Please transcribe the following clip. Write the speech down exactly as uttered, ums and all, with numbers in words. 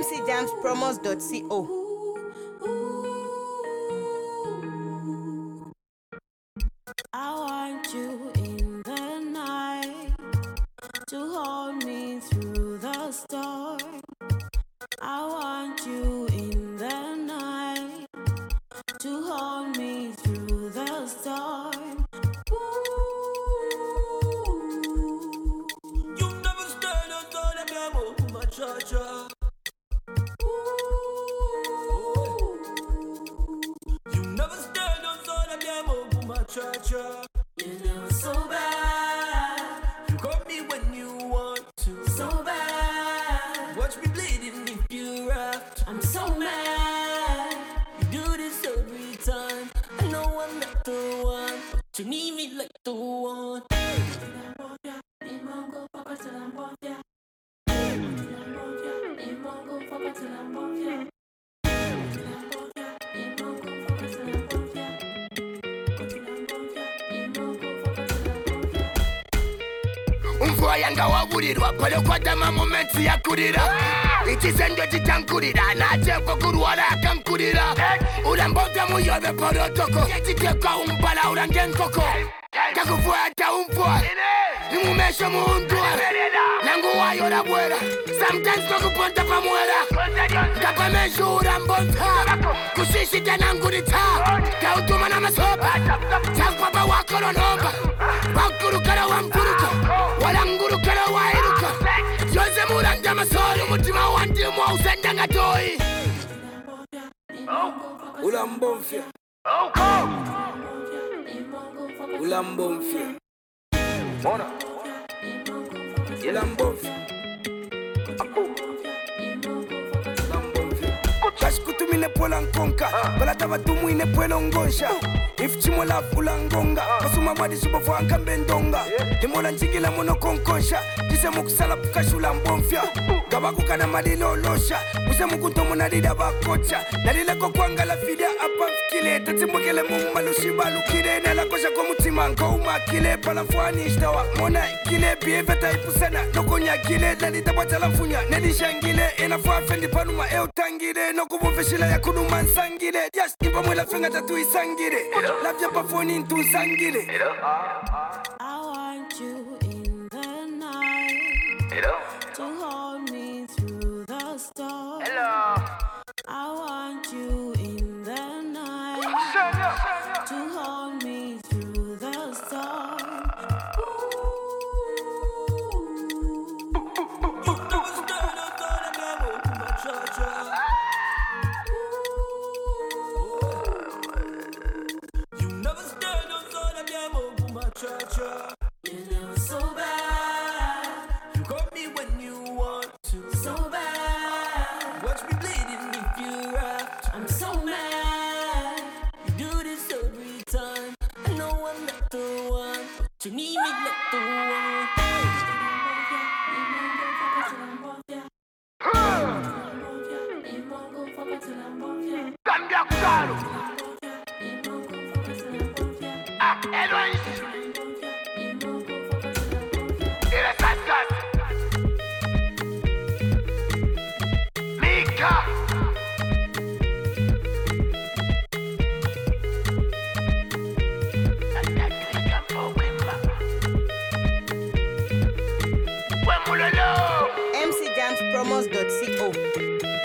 m c jams promos dot co. I want you in the night to hold me through the storm. I want you in the night to hold me through the storm. Ooh. You never stand outside of your move, my cha-cha. You never stand outside of your move, my cha-cha. You know it's so bad. You got me when you want to. So bad. Watch me bleeding if you raft. I'm so mad. You do this every time. I know I'm not the one, but you need me like the one. Umvua yanga waburirwa pale kwa dama momenti ya kurira Ichizendo chitankurira nache kukuruwara akankurira Urambovya muyobe porotoko Yechiteka umpala urangenkoko Kakufuata umvua Imumesho muundua Nangu wayo na bwera Sometimes kukuponta pamuera Kapamesho urambovya Kushishita nangurita Kautuma na masoba Chakpapa wako lonomba Bakurukara wa mkuruka Walangurukara wa iruka Yose muranja masori Mutima wandi mwa usenda ngatoi Ulambomfia Ulambomfia Mona Ulambomfia Kutumine pola nkonka Balata batumu ine pola ngonsha If chimola fula ngonga Kasuma wadi subofu ankambe ndonga Himola njigila mono konkonsha Jise mukusala pukashula mbomfya Gabaku kana madilo losha Use mukuntomu nadida bakocha Nadile kokwanga la fidia apa fikile Tatimokele mumalushi balukile Nela kosha kwa mutima nkauma kile Palafwani ishtawa mona ikile Bieveta ipusana Nokonya kile Nalita batala mfunya Nelishangile Enafwa fendi panuma eutangile Nokubu veshila ya kuduma nsangile Yes, nipa mwela fenga tatu isangile Labia pafoni ntu nsangile I want you in the night to hold me through the storm. Hello. I want you in the night to hold me through the storm. Cha-cha. You know it's so bad. You got me when you want to. So bad. Watch me bleeding if you raft. I'm so mad. You do this every time. I know I'm not the one, but you need me like the one. Cambia claro Ah, Eloís Eres Asgard Mika m c jams promos dot co.